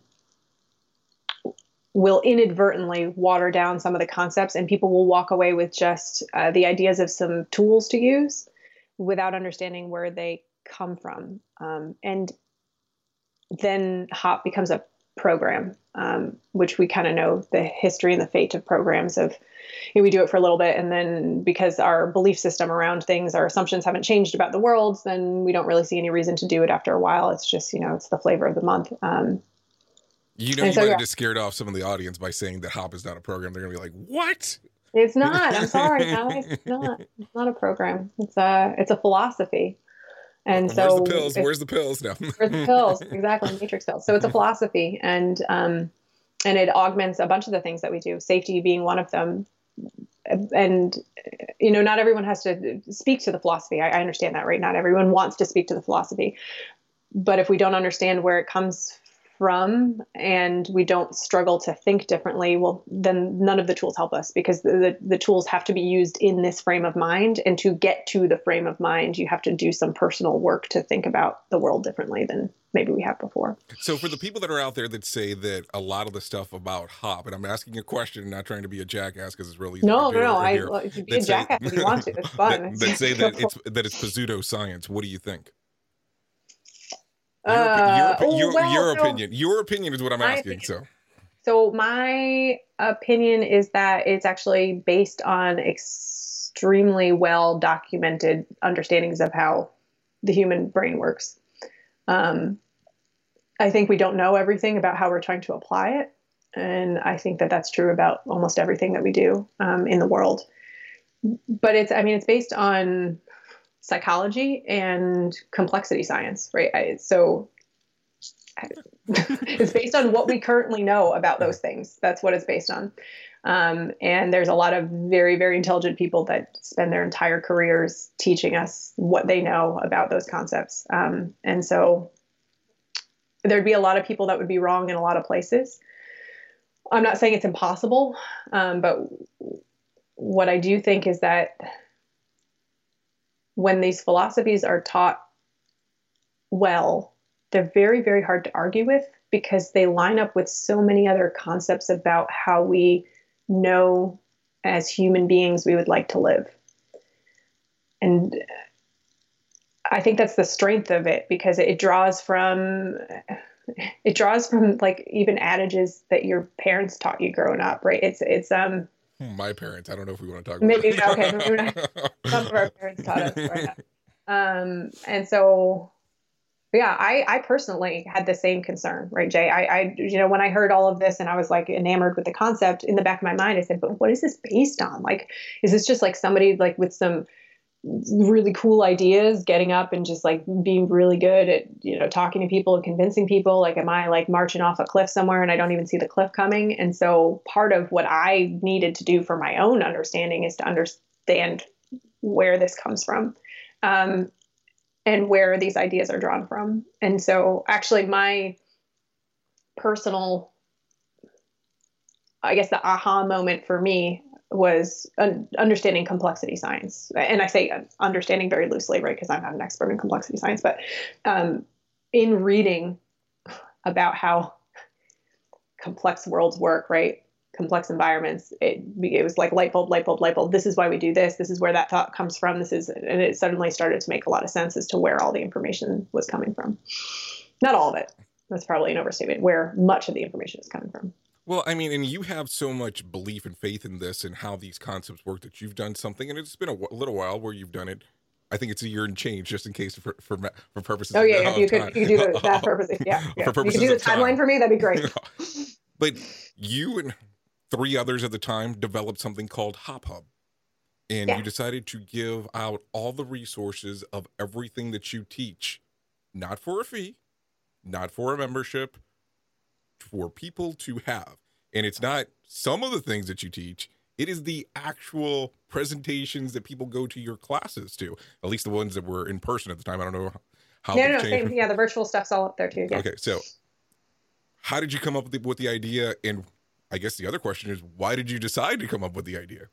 will inadvertently water down some of the concepts, and people will walk away with just uh, the ideas of some tools to use without understanding where they come from. Um, and then Hop becomes a program, um, which we kind of know the history and the fate of programs of, you know, we do it for a little bit, and then because our belief system around things, our assumptions haven't changed about the world, then we don't really see any reason to do it after a while. It's just, you know, it's the flavor of the month. Um, you know, you so, might yeah. have just scared off some of the audience by saying that Hop is not a program. They're going to be like, what? It's not. I'm sorry, guys. It's not. It's not a program. It's a. It's a philosophy. And Where's so, the pills? Where's the pills now? Where's the pills? Exactly, matrix pills. So it's a philosophy, and um, and it augments a bunch of the things that we do. Safety being one of them. And you know, not everyone has to speak to the philosophy. I, I understand that, right? Not everyone wants to speak to the philosophy. But if we don't understand where it comes from and we don't struggle to think differently, well, then none of the tools help us, because the, the, the tools have to be used in this frame of mind. And to get to the frame of mind, you have to do some personal work to think about the world differently than maybe we have before. So for the people that are out there that say that a lot of the stuff about hop, and I'm asking a question, not trying to be a jackass because it's really easy no, to do no, no. over I here, well, you can be a jackass if you want to. It's fun. that, that say that it's that it's pseudoscience. What do you think? Your, Uh, your, oh, your, well, your so opinion. Your opinion is what I'm my asking. opinion. So, So my opinion is that it's actually based on extremely well documented understandings of how the human brain works. Um, I think we don't know everything about how we're trying to apply it. And I think that that's true about almost everything that we do um, in the world. But it's, I mean, it's based on psychology and complexity science, right? I, so it's based on what we currently know about those things. That's what it's based on. Um, and there's a lot of very, very intelligent people that spend their entire careers teaching us what they know about those concepts. Um, and so there'd be a lot of people that would be wrong in a lot of places. I'm not saying it's impossible, um, but what I do think is that when these philosophies are taught well, they're very, very hard to argue with, because they line up with so many other concepts about how we know as human beings we would like to live. And I think that's the strength of it, because it draws from it draws from like even adages that your parents taught you growing up, right? It's it's um my parents. I don't know if we want to talk about maybe that. okay. Maybe not. Some of our parents taught us. Right? Um, and so yeah, I I personally had the same concern, right, Jay? I I you know when I heard all of this and I was like enamored with the concept, in the back of my mind I said, but what is this based on? Like, is this just like somebody like with some really cool ideas getting up and just like being really good at, you know, talking to people and convincing people? Like, am I like marching off a cliff somewhere and I don't even see the cliff coming? And so part of what I needed to do for my own understanding is to understand where this comes from, um, and where these ideas are drawn from. And so actually my personal, I guess the aha moment for me was un- understanding complexity science. And I say understanding very loosely, right? Because I'm not an expert in complexity science, but um, in reading about how complex worlds work, right? Complex environments, it, it was like light bulb, light bulb, light bulb. This is why we do this. This is where that thought comes from. This is, and it suddenly started to make a lot of sense as to where all the information was coming from. Not all of it. That's probably an overstatement, where much of the information is coming from. Well, I mean, and you have so much belief and faith in this and how these concepts work that you've done something, and it's been a, w- a little while where you've done it. I think it's a year and change, just in case for for, for purposes. Oh yeah, of if you time. could, you could do the, that purpose. Yeah, yeah. For purposes you could do of the timeline time. for me. That'd be great. But you and three others at the time developed something called Hop Hub, and Yeah. you decided to give out all the resources of everything that you teach, not for a fee, not for a membership, for people to have. And it's not some of the things that you teach. It is the actual presentations that people go to your classes to, at least the ones that were in person at the time. I don't know how No, they've no, changed. same, yeah, the virtual stuff's all up there too. Yeah. Okay, so how did you come up with the, with the idea? And I guess the other question is, why did you decide to come up with the idea?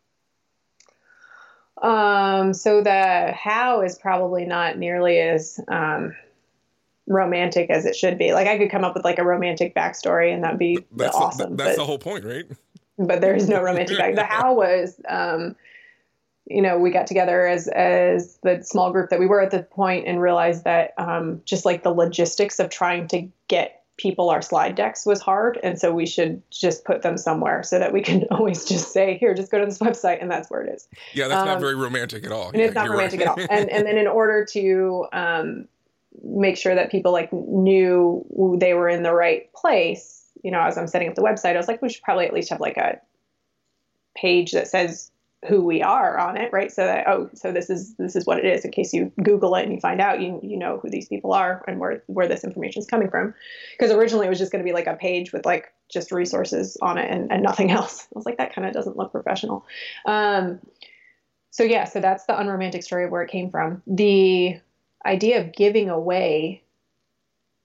Um, so the how is probably not nearly as um, romantic as it should be. Like I could come up with like a romantic backstory and that'd be That's awesome. The, that's but, the whole point, right? but there is no romantic back. The how was, um, you know, we got together as as the small group that we were at the point and realized that um, just like the logistics of trying to get people our slide decks was hard. And so we should just put them somewhere so that we can always just say, here, just go to this website. And that's where it is. Yeah, that's um, not very romantic at all. And yeah, it's not romantic right. at all. And and then in order to um, make sure that people like knew they were in the right place, you know, as I'm setting up the website, I was like, we should probably at least have like a page that says who we are on it, right? So that, oh, so this is this is what it is. In case you Google it and you find out, you you know who these people are and where where this information is coming from. Because originally it was just going to be like a page with like just resources on it and, and nothing else. I was like, that kind of doesn't look professional. Um, so yeah, so that's the unromantic story of where it came from. The idea of giving away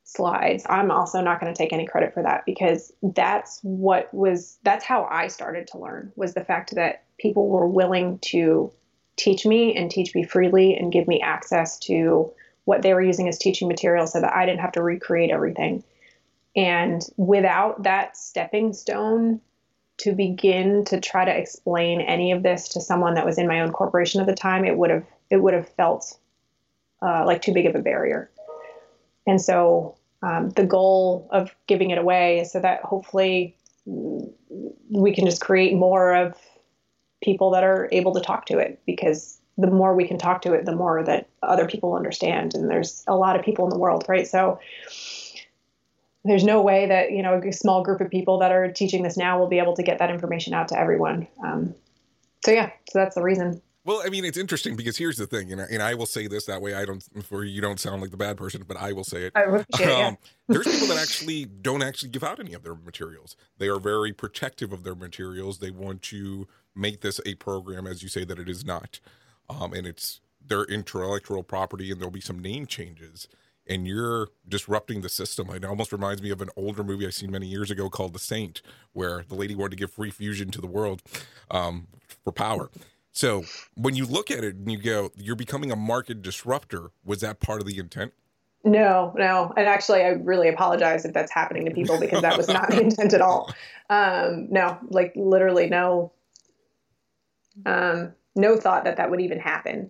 slides, I'm also not going to take any credit for that, because that's what was, that's how I started to learn, was the fact that people were willing to teach me and teach me freely and give me access to what they were using as teaching material so that I didn't have to recreate everything. And without that stepping stone to begin to try to explain any of this to someone that was in my own corporation at the time, it would have, it would have felt uh, like too big of a barrier. And so um, the goal of giving it away is so that hopefully we can just create more of people that are able to talk to it, because the more we can talk to it, the more that other people understand. And there's a lot of people in the world, right? So there's no way that, you know, a small group of people that are teaching this now will be able to get that information out to everyone. Um, so yeah, so that's the reason. Well, I mean, it's interesting because here's the thing, and I, and I will say this, that way I don't, for you don't sound like the bad person, but I will say it. I appreciate it, yeah. Um, there's people that actually don't actually give out any of their materials. They are very protective of their materials. They want to make this a program, as you say, that it is not. Um, and it's their intellectual property, and there'll be some name changes. And you're disrupting the system. It almost reminds me of an older movie I've seen many years ago called The Saint, where the lady wanted to give free fusion to the world um, for power. So when you look at it and you go, you're becoming a market disruptor, was that part of the intent? No, no. And actually, I really apologize if that's happening to people, because that was not the intent at all. Um, no, like literally no, um, no thought that that would even happen.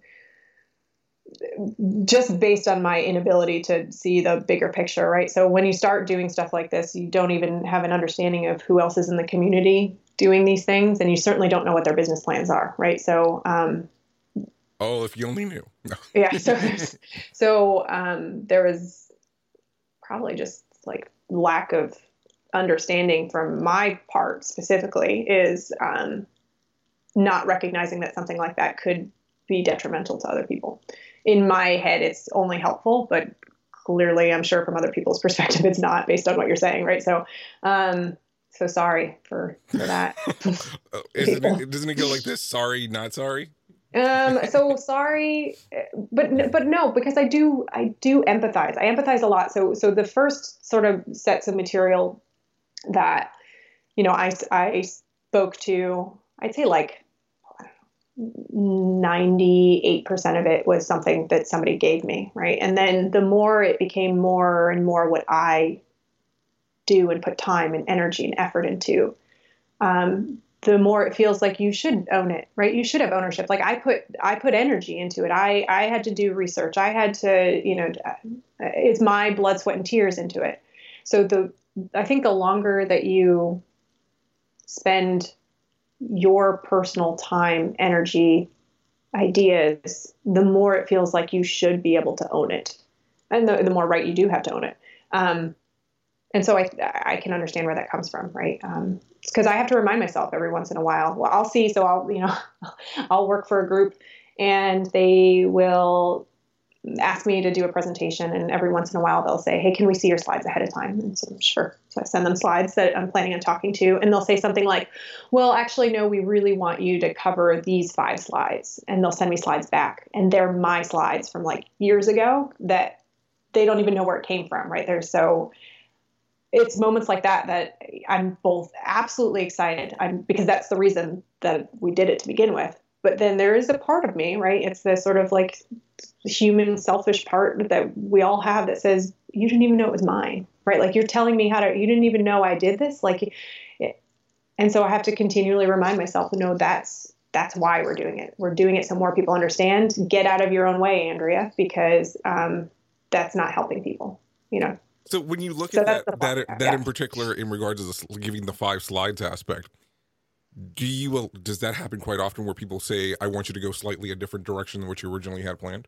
Just based on my inability to see the bigger picture, right? So when you start doing stuff like this, you don't even have an understanding of who else is in the community doing these things, and you certainly don't know what their business plans are, right? So, um, oh, if you only knew. yeah. So, so um, there was probably just like lack of understanding from my part specifically, is um, not recognizing that something like that could be detrimental to other people. In my head, it's only helpful, but clearly I'm sure from other people's perspective, it's not, based on what you're saying. Right. So, um, so sorry for, for that. Isn't it, doesn't it go like this? Sorry, not sorry. Um, so sorry, but, but no, because I do, I do empathize. I empathize a lot. So, so the first sort of sets of material that, you know, I, I spoke to, I'd say like ninety-eight percent of it was something that somebody gave me. Right. And then the more it became more and more what I do and put time and energy and effort into, um, the more it feels like you should own it, right? You should have ownership. Like I put, I put energy into it. I, I had to do research. I had to, you know, it's my blood, sweat, and tears into it. So the, I think the longer that you spend your personal time, energy, ideas, the more it feels like you should be able to own it. And the, the more right you do have to own it. Um, and so I, I can understand where that comes from, right? Um, because I have to remind myself every once in a while. Well, I'll see. So I'll, you know, I'll work for a group and they will ask me to do a presentation. And every once in a while they'll say, hey, can we see your slides ahead of time? And so sure. So I send them slides that I'm planning on talking to, and they'll say something like, well, actually, no, we really want you to cover these five slides. And they'll send me slides back, and they're my slides from like years ago that they don't even know where it came from. Right. They're so, it's moments like that that I'm both absolutely excited I'm, because that's the reason that we did it to begin with. But then there is a part of me, right? It's the sort of like human selfish part that we all have that says, you didn't even know it was mine, right? Like you're telling me how to, you didn't even know I did this. Like, it, and so I have to continually remind myself, no, that's, that's why we're doing it. We're doing it so more people understand. Get out of your own way, Andrea, because um, that's not helping people, you know? So when you look so at that, that, that that yeah. in particular, in regards to the, giving the five slides aspect, do you, does that happen quite often where people say, I want you to go slightly a different direction than what you originally had planned?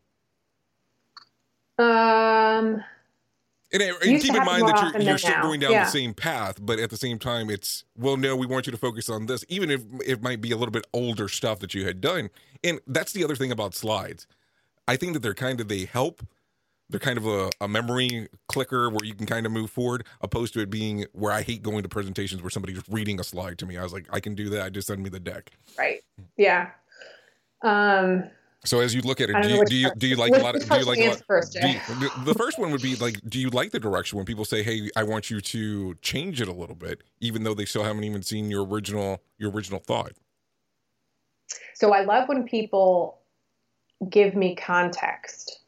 Um, and, and keep in mind that you're, you're still now. going down yeah. the same path, but at the same time, it's, well, no, we want you to focus on this, even if it might be a little bit older stuff that you had done. And that's the other thing about slides. I think that they're kind of, they help. They're kind of a, a memory clicker where you can kind of move forward, opposed to it being where I hate going to presentations where somebody's reading a slide to me. I was like, I can do that. Just send me the deck. Right. Yeah. Um, So as you look at it, do you, do you do you like a lot of do you like a lot, first, do you, the first one would be like, do you like the direction when people say, hey, I want you to change it a little bit, even though they still haven't even seen your original your original thought? So I love when people give me context.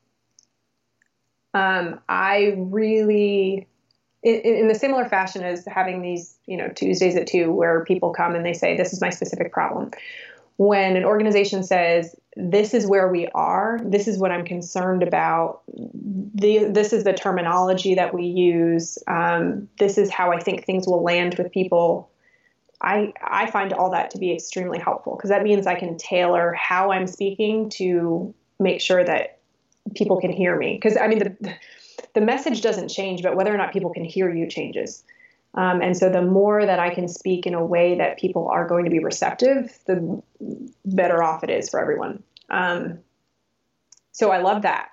Um, I really, in, in the similar fashion as having these, you know, Tuesdays at two, where people come and they say, this is my specific problem. When an organization says, this is where we are, this is what I'm concerned about, the, this is the terminology that we use, um, this is how I think things will land with people, I, I find all that to be extremely helpful, because that means I can tailor how I'm speaking to make sure that people can hear me. Because, I mean, the, the message doesn't change, but whether or not people can hear you changes. Um, and so the more that I can speak in a way that people are going to be receptive, the better off it is for everyone. Um, so I love that.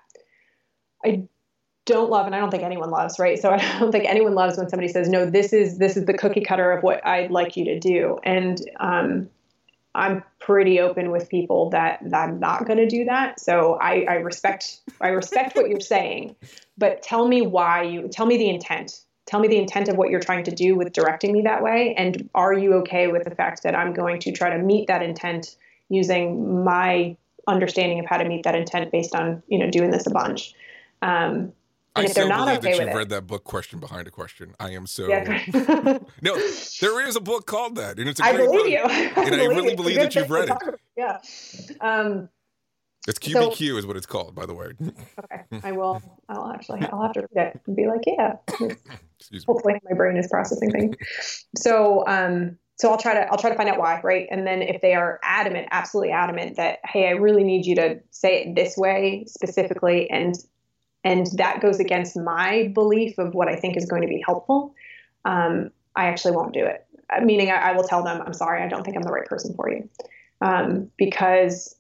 I don't love, and I don't think anyone loves, right? So I don't think anyone loves when somebody says, no, this is, this is the cookie cutter of what I'd like you to do. And um, I'm pretty open with people that, that I'm not going to do that. So I, I respect, I respect what you're saying, but tell me why you, tell me the intent. Tell me the intent of what you're trying to do with directing me that way. And are you okay with the fact that I'm going to try to meet that intent using my understanding of how to meet that intent based on, you know, doing this a bunch. Um, and I if they're so not believe okay that with you've it, read that book, Question Behind a Question. I am so... Yeah. No, there is a book called that. And it's a I great believe book. you. I And believe I really you. believe Good that you've read it. about. Yeah. Um, It's Q B Q so, is what it's called, by the way. Okay. I will. I'll actually, I'll have to read it and be like, yeah. Excuse me. Hopefully my brain is processing things. So, um, so I'll try to, I'll try to find out why, right? And then if they are adamant, absolutely adamant that, hey, I really need you to say it this way specifically, and and that goes against my belief of what I think is going to be helpful, um, I actually won't do it. Meaning I, I will tell them, I'm sorry, I don't think I'm the right person for you. Um, because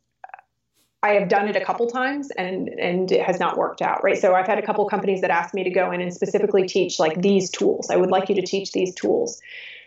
I have done it a couple times and, and it has not worked out, right? So I've had a couple companies that asked me to go in and specifically teach like these tools. I would like you to teach these tools.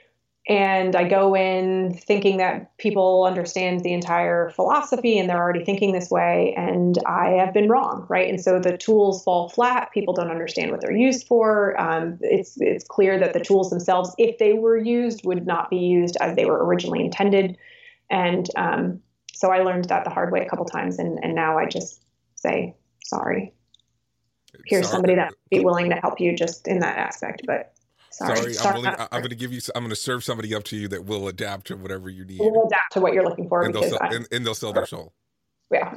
And I go in thinking that people understand the entire philosophy and they're already thinking this way. And I have been wrong, right? And so the tools fall flat. People don't understand what they're used for. Um, it's, it's clear that the tools themselves, if they were used, would not be used as they were originally intended. And um, so I learned that the hard way a couple times. And, and now I just say, sorry. Here's Sorry. somebody that would be willing to help you just in that aspect. But Sorry, Sorry, Sorry, I'm, really, I'm going to give you. I'm going to serve somebody up to you that will adapt to whatever you need. We'll adapt to what you're looking for, and they'll sell, I, and, and they'll sell their soul. Yeah,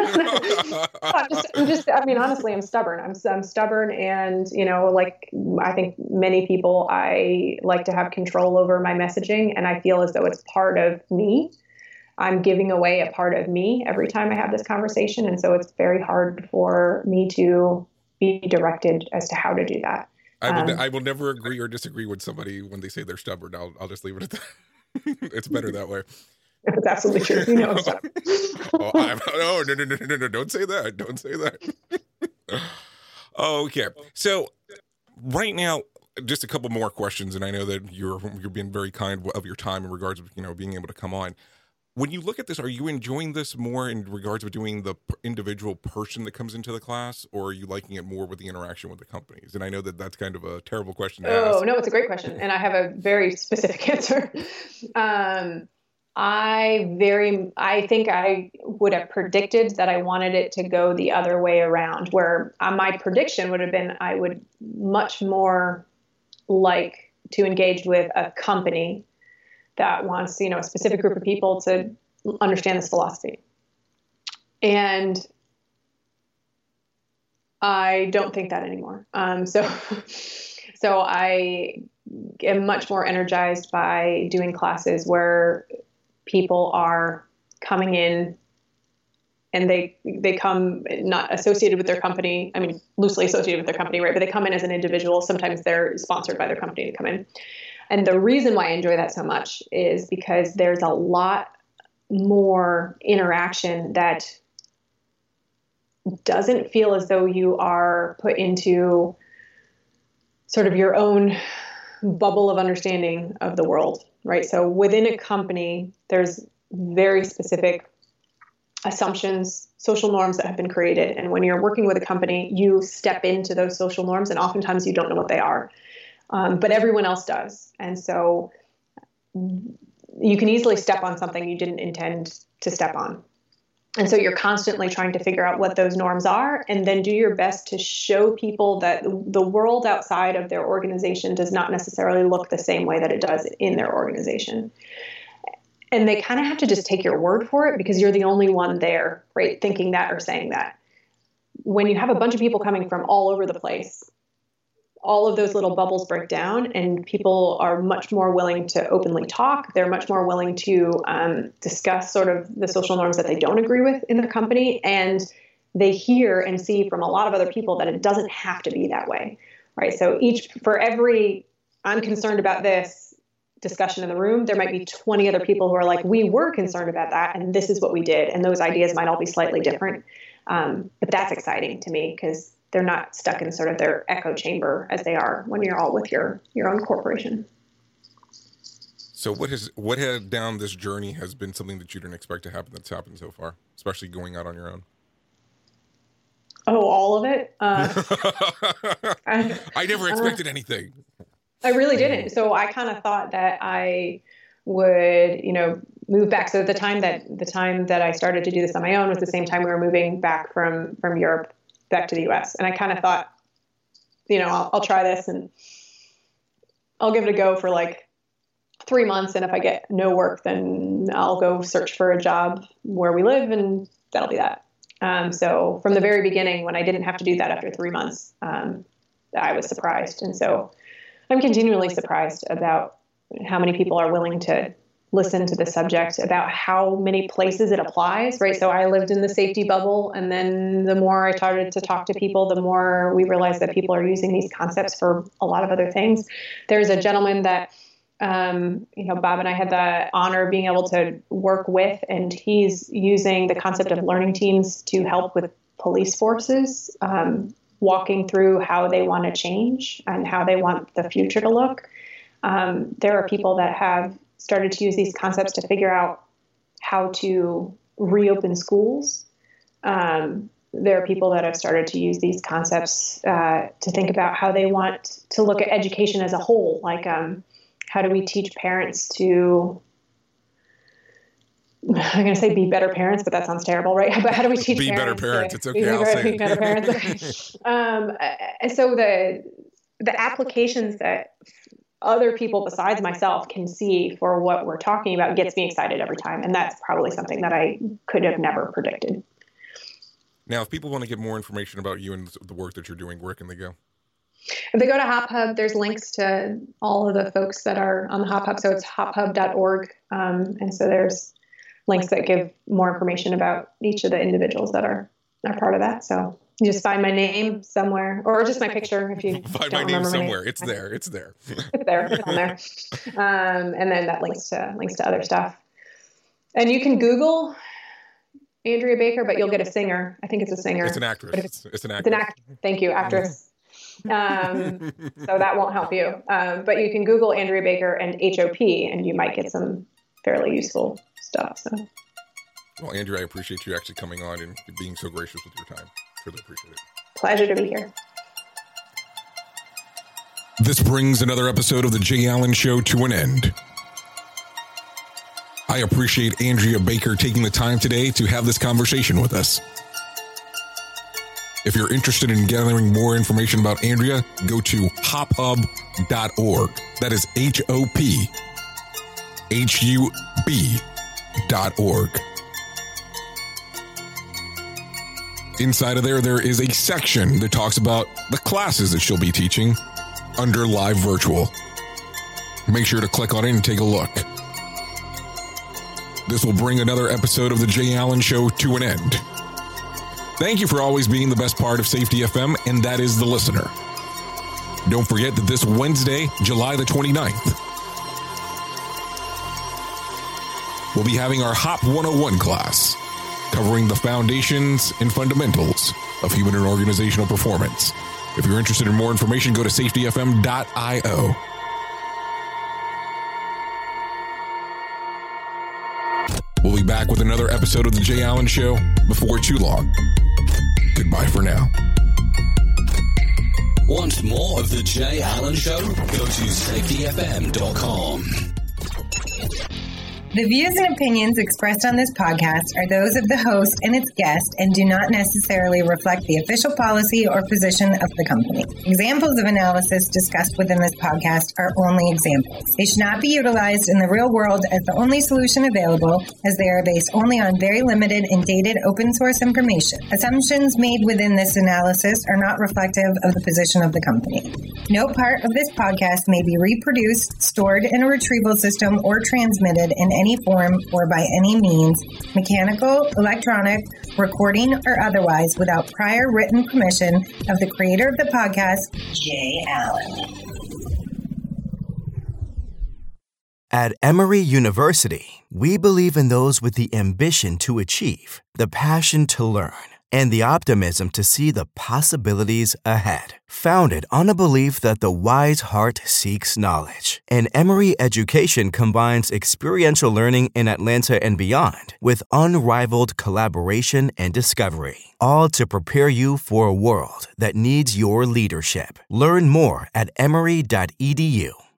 I'm, just, I'm just. I mean, honestly, I'm stubborn. I'm, I'm stubborn, and you know, like I think many people, I like to have control over my messaging, and I feel as though it's part of me. I'm giving away a part of me every time I have this conversation, and so it's very hard for me to be directed as to how to do that. I will, Um, I will never agree or disagree with somebody when they say they're stubborn. I'll, I'll just leave it at that. It's better that way. It's absolutely true. You know, I'm stubborn. oh, I'm, oh, no, no, no, no, no, don't say that. Don't say that. Okay. So right now, just a couple more questions. And I know that you're, you're being very kind of your time in regards to, you know, being able to come on. When you look at this, are you enjoying this more in regards of doing the individual person that comes into the class, or are you liking it more with the interaction with the companies? And I know that that's kind of a terrible question to Oh, ask. no, it's a great question. And I have a very specific answer. Um, I very, I think I would have predicted that I wanted it to go the other way around, where uh, my prediction would have been I would much more like to engage with a company that wants, you know, a specific group of people to understand this philosophy. And I don't think that anymore. Um, so, so I am much more energized by doing classes where people are coming in and they, they come not associated with their company. I mean, loosely associated with their company, right? But they come in as an individual. Sometimes they're sponsored by their company to come in. And the reason why I enjoy that so much is because there's a lot more interaction that doesn't feel as though you are put into sort of your own bubble of understanding of the world, right? So within a company, there's very specific assumptions, social norms that have been created. And when you're working with a company, you step into those social norms, and oftentimes you don't know what they are. Um, but everyone else does. And so you can easily step on something you didn't intend to step on. And so you're constantly trying to figure out what those norms are, and then do your best to show people that the world outside of their organization does not necessarily look the same way that it does in their organization. And they kind of have to just take your word for it, because you're the only one there, right, thinking that or saying that. When you have a bunch of people coming from all over the place, all of those little bubbles break down, and people are much more willing to openly talk. They're much more willing to um, discuss sort of the social norms that they don't agree with in the company. And they hear and see from a lot of other people that it doesn't have to be that way, right? So each, for every, I'm concerned about this discussion in the room, there might be twenty other people who are like, we were concerned about that, and this is what we did. And those ideas might all be slightly different. Um, but that's exciting to me, because they're not stuck in sort of their echo chamber as they are when you're all with your, your own corporation. So what has, what had down this journey has been something that you didn't expect to happen that's happened so far, especially going out on your own? Oh, all of it. Uh, I, I never expected uh, anything. I really didn't. So I kind of thought that I would, you know, move back. So the time that the time that I started to do this on my own was the same time we were moving back from, from Europe back to the U S. And I kind of thought, you know, I'll, I'll try this and I'll give it a go for like three months. And if I get no work, then I'll go search for a job where we live, and that'll be that. Um, so from the very beginning, when I didn't have to do that after three months, um, I was surprised. And so I'm continually surprised about how many people are willing to listen to the subject, about how many places it applies, right? So I lived in the safety bubble, and then the more I started to talk to people, the more we realized that people are using these concepts for a lot of other things. There's a gentleman that, um, you know, Bob and I had the honor of being able to work with, and he's using the concept of learning teams to help with police forces, um, walking through how they want to change and how they want the future to look. Um, there are people that have started to use these concepts to figure out how to reopen schools. Um, there are people that have started to use these concepts uh, to think about how they want to look at education as a whole. Like, um, how do we teach parents to, I'm going to say be better parents, but that sounds terrible, right? But how do we teach be parents better parents? To, it's okay. Be, I'll better, say be better parents. um, and so the the applications that other people besides myself can see for what we're talking about gets me excited every time. And that's probably something that I could have never predicted. Now, if people want to get more information about you and the work that you're doing, where can they go? If they go to HopHub, there's links to all of the folks that are on the HopHub. So it's hop hub dot org. Um, and so there's links that give more information about each of the individuals that are, are part of that. So you just find my name somewhere, or just my picture. If you find don't my name somewhere, my name. it's there. It's there. It's there. It's on there. Um, and then that links to links to other stuff. And you can Google Andrea Baker, but you'll get a singer. I think it's a singer. It's an actress. It's, it's an actress. It's an act. Thank you, actress. Um, so that won't help you. Um, but you can Google Andrea Baker and H O P, and you might get some fairly useful stuff. So. Well, Andrea, I appreciate you actually coming on and being so gracious with your time. Really appreciate it. Pleasure to be here. This brings another episode of the Jay Allen Show to an end. I appreciate Andrea Baker taking the time today to have this conversation with us. If you're interested in gathering more information about Andrea, go to hop hub dot org. That is H O P H U B dot org. Inside of there, there is a section that talks about the classes that she'll be teaching under Live Virtual. Make sure to click on it and take a look. This will bring another episode of the Jay Allen Show to an end. Thank you for always being the best part of Safety F M, and that is the listener. Don't forget that this Wednesday, July the twenty-ninth, we'll be having our Hop one oh one class, covering the foundations and fundamentals of human and organizational performance. If you're interested in more information, go to safety f m dot io. We'll be back with another episode of The Jay Allen Show before too long. Goodbye for now. Want more of The Jay Allen Show? Go to safety f m dot com. The views and opinions expressed on this podcast are those of the host and its guest and do not necessarily reflect the official policy or position of the company. Examples of analysis discussed within this podcast are only examples. They should not be utilized in the real world as the only solution available, as they are based only on very limited and dated open source information. Assumptions made within this analysis are not reflective of the position of the company. No part of this podcast may be reproduced, stored in a retrieval system, or transmitted in any form or by any means, mechanical, electronic, recording, or otherwise, without prior written permission of the creator of the podcast, Jay Allen. At Emory University, we believe in those with the ambition to achieve, the passion to learn, and the optimism to see the possibilities ahead. Founded on a belief that the wise heart seeks knowledge, and Emory education combines experiential learning in Atlanta and beyond with unrivaled collaboration and discovery, all to prepare you for a world that needs your leadership. Learn more at emory dot e d u.